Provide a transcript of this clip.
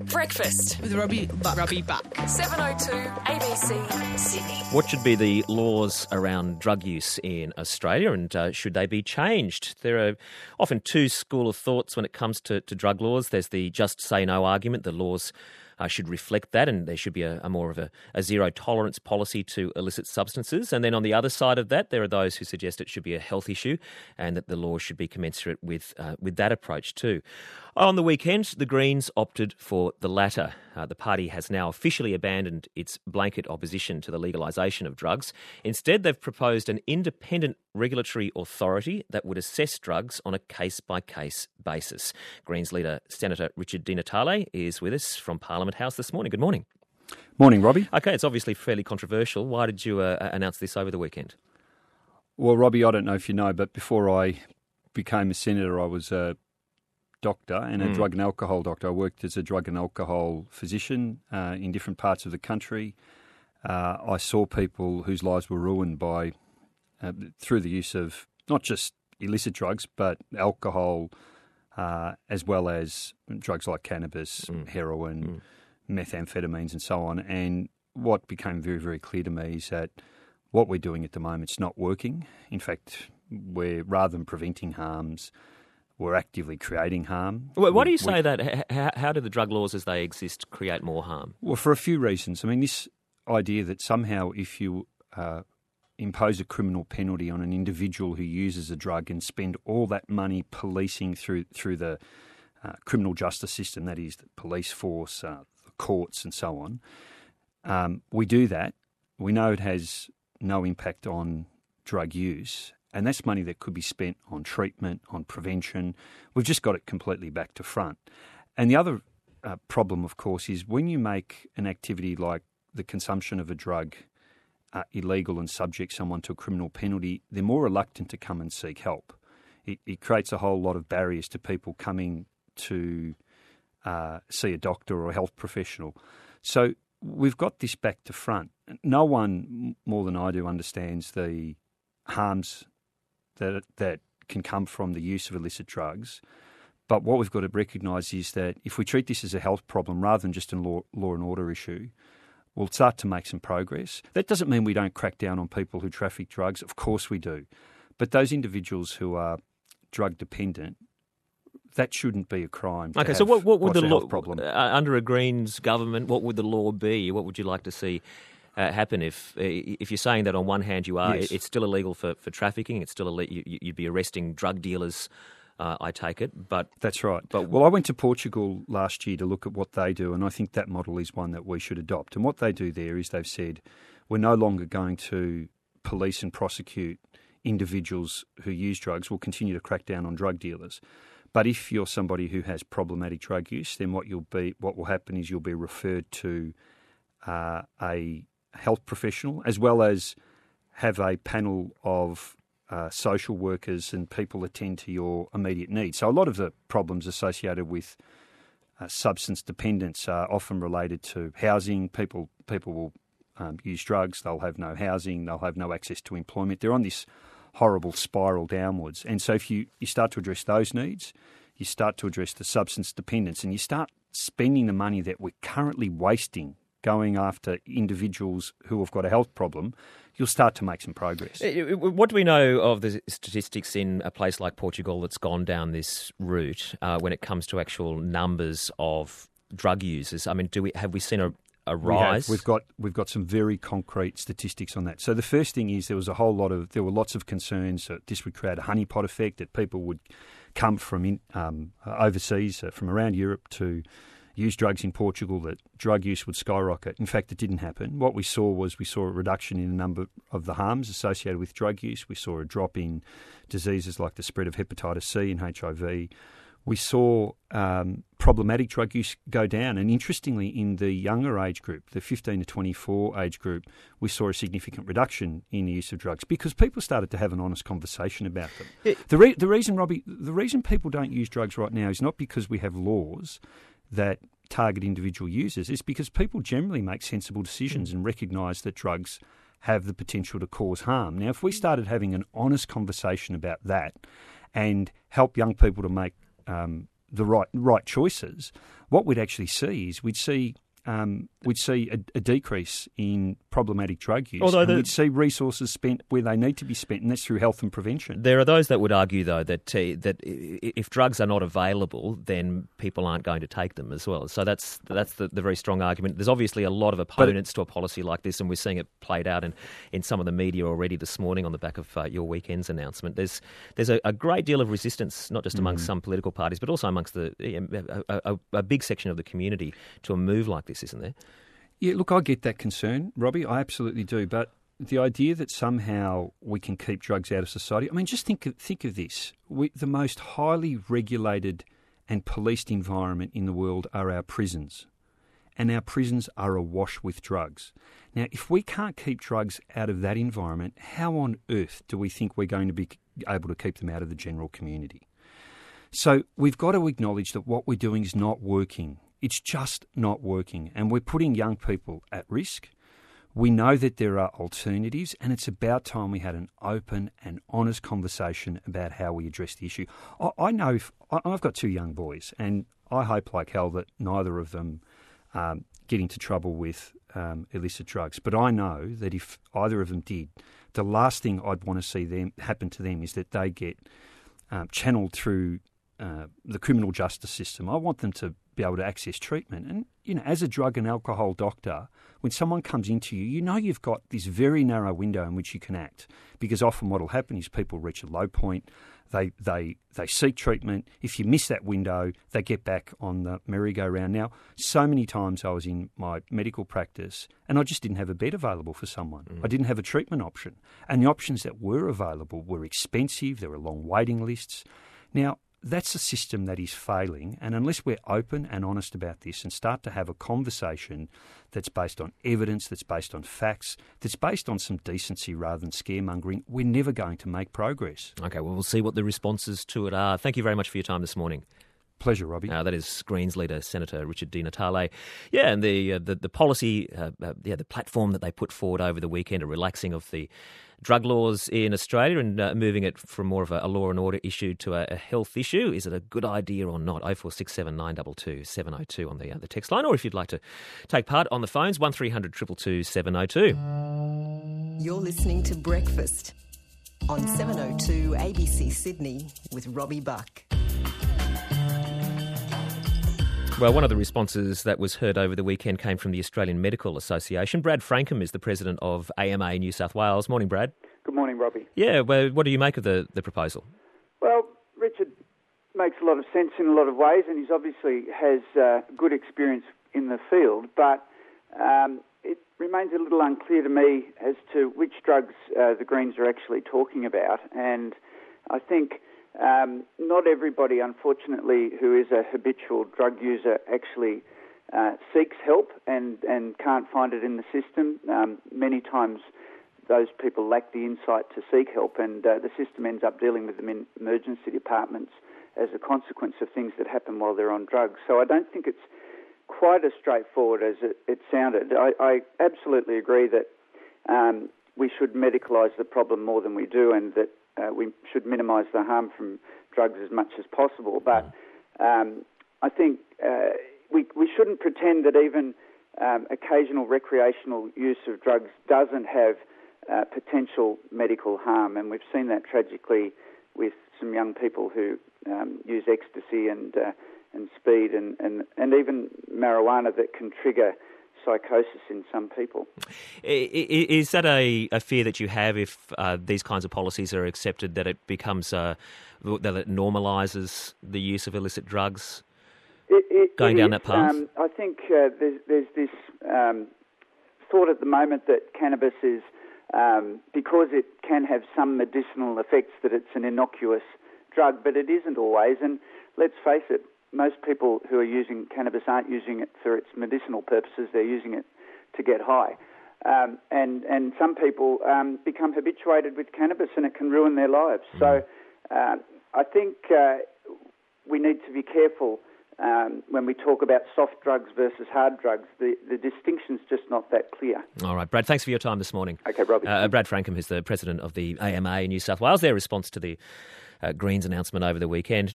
Breakfast with Robbie Buck. 7:02 ABC Sydney. What should be the laws around drug use in Australia, and should they be changed? There are often two schools of thoughts when it comes to drug laws. There's the just say no argument. The laws should reflect that, and there should be a more of a zero tolerance policy to illicit substances. And then on the other side of that, there are those who suggest it should be a health issue and that the laws should be commensurate with that approach too. On the weekend, the Greens opted for the latter. The party has now officially abandoned its blanket opposition to the legalisation of drugs. Instead, they've proposed an independent regulatory authority that would assess drugs on a case-by-case basis. Greens leader Senator Richard Di Natale is with us from Parliament House this morning. Good morning. Morning, Robbie. OK, it's obviously fairly controversial. Why did you announce this over the weekend? Well, Robbie, I don't know if you know, but before I became a senator, I was a doctor and a drug and alcohol doctor. I worked as a drug and alcohol physician in different parts of the country. I saw people whose lives were ruined by through the use of not just illicit drugs, but alcohol, as well as drugs like cannabis, heroin, methamphetamines and so on. And what became very, very clear to me is that what we're doing at the moment is not working. In fact, we're, rather than preventing harms, we're actively creating harm. Well, why do you say that? How do the drug laws as they exist create more harm? Well, for a few reasons. I mean, this idea that somehow if you impose a criminal penalty on an individual who uses a drug and spend all that money policing through the criminal justice system, that is the police force, the courts and so on, we do that. We know it has no impact on drug use. And that's money that could be spent on treatment, on prevention. We've just got it completely back to front. And the other problem, of course, is when you make an activity like the consumption of a drug illegal and subject someone to a criminal penalty, they're more reluctant to come and seek help. It creates a whole lot of barriers to people coming to see a doctor or a health professional. So we've got this back to front. No one more than I do understands the harms that can come from the use of illicit drugs. But what we've got to recognise is that if we treat this as a health problem rather than just a law and order issue, we'll start to make some progress. That doesn't mean we don't crack down on people who traffic drugs. Of course we do. But those individuals who are drug dependent, that shouldn't be a crime. Okay, so what would the law problem under a Greens government? What would the law be? What would you like to see happen if you're saying that on one hand you are, yes, it's still illegal for trafficking, it's still you'd be arresting drug dealers, I take it, but that's right. But well, I went to Portugal last year to look at what they do, and I think that model is one that we should adopt. And what they do there is they've said we're no longer going to police and prosecute individuals who use drugs. We'll continue to crack down on drug dealers. But if you're somebody who has problematic drug use, then what will happen is you'll be referred to a health professional, as well as have a panel of social workers and people attend to your immediate needs. So a lot of the problems associated with substance dependence are often related to housing. People will use drugs, they'll have no housing, they'll have no access to employment. They're on this horrible spiral downwards. And so if you start to address those needs, you start to address the substance dependence, and you start spending the money that we're currently wasting going after individuals who have got a health problem, you'll start to make some progress. What do we know of the statistics in a place like Portugal that's gone down this route when it comes to actual numbers of drug users? I mean, have we seen a rise? We've got some very concrete statistics on that. So the first thing is there were lots of concerns that this would create a honeypot effect, that people would come from overseas, from around Europe to use drugs in Portugal, that drug use would skyrocket. In fact, it didn't happen. What we saw a reduction in the number of the harms associated with drug use. We saw a drop in diseases like the spread of hepatitis C and HIV. We saw problematic drug use go down. And interestingly, in the younger age group, the 15 to 24 age group, we saw a significant reduction in the use of drugs because people started to have an honest conversation about them. The reason, Robbie, people don't use drugs right now is not because we have laws that target individual users. It's because people generally make sensible decisions and recognise that drugs have the potential to cause harm. Now, if we started having an honest conversation about that and help young people to make the right choices, what we'd actually see is we'd see a decrease in problematic drug use. Although we'd see resources spent where they need to be spent, and that's through health and prevention. There are those that would argue, though, that if drugs are not available, then people aren't going to take them as well. So that's the very strong argument. There's obviously a lot of opponents to a policy like this, and we're seeing it played out in some of the media already this morning on the back of your weekend's announcement. There's a great deal of resistance, not just amongst some political parties, but also amongst a big section of the community to a move like this, isn't there? Yeah, look, I get that concern, Robbie. I absolutely do. But the idea that somehow we can keep drugs out of society, I mean, just think of this. The most highly regulated and policed environment in the world are our prisons. And our prisons are awash with drugs. Now, if we can't keep drugs out of that environment, how on earth do we think we're going to be able to keep them out of the general community? So we've got to acknowledge that what we're doing is not working. It's just not working, and we're putting young people at risk. We know that there are alternatives, and it's about time we had an open and honest conversation about how we address the issue. I know I've got two young boys, and I hope like hell that neither of them get into trouble with illicit drugs. But I know that if either of them did, the last thing I'd want to see happen to them is that they get channeled through the criminal justice system. I want them to be able to access treatment. And, as a drug and alcohol doctor, when someone comes into you, you've got this very narrow window in which you can act, because often what will happen is people reach a low point, they seek treatment. If you miss that window, they get back on the merry-go-round. Now, so many times I was in my medical practice and I just didn't have a bed available for someone. I didn't have a treatment option. And the options that were available were expensive, there were long waiting lists. Now, that's a system that is failing, and unless we're open and honest about this and start to have a conversation that's based on evidence, that's based on facts, that's based on some decency rather than scaremongering, we're never going to make progress. Okay, well, we'll see what the responses to it are. Thank you very much for your time this morning. Pleasure, Robbie. That is Greens leader, Senator Richard Di Natale. Yeah, and the policy, the platform that they put forward over the weekend, a relaxing of the drug laws in Australia and moving it from more of a law and order issue to a health issue. Is it a good idea or not? 0467 922 702 on the text line, or if you'd like to take part on the phones, 1300 222 702. You're listening to Breakfast on 702 ABC Sydney with Robbie Buck. Well, one of the responses that was heard over the weekend came from the Australian Medical Association. Brad Frankham is the president of AMA New South Wales. Morning, Brad. Good morning, Robbie. Yeah, well, what do you make of the proposal? Well, Richard makes a lot of sense in a lot of ways, and he obviously has good experience in the field, but it remains a little unclear to me as to which drugs the Greens are actually talking about. And I think not everybody, unfortunately, who is a habitual drug user actually seeks help and can't find it in the system. Many times those people lack the insight to seek help, and the system ends up dealing with them in emergency departments as a consequence of things that happen while they're on drugs. So I don't think it's quite as straightforward as it sounded. I absolutely agree that we should medicalise the problem more than we do, and that we should minimise the harm from drugs as much as possible. But I think we shouldn't pretend that even occasional recreational use of drugs doesn't have potential medical harm. And we've seen that tragically with some young people who use ecstasy and speed and even marijuana that can trigger psychosis in some people. Is that a fear that you have if these kinds of policies are accepted, that it becomes that it normalises the use of illicit drugs? Going down that path? I think there's this thought at the moment that cannabis is, because it can have some medicinal effects, that it's an innocuous drug, but it isn't always. And let's face it, most people who are using cannabis aren't using it for its medicinal purposes, they're using it to get high. And some people become habituated with cannabis and it can ruin their lives. So I think we need to be careful when we talk about soft drugs versus hard drugs. The distinction's just not that clear. All right, Brad, thanks for your time this morning. Okay, Robbie. Brad Frankham is the president of the AMA in New South Wales. Their response to the Greens announcement over the weekend.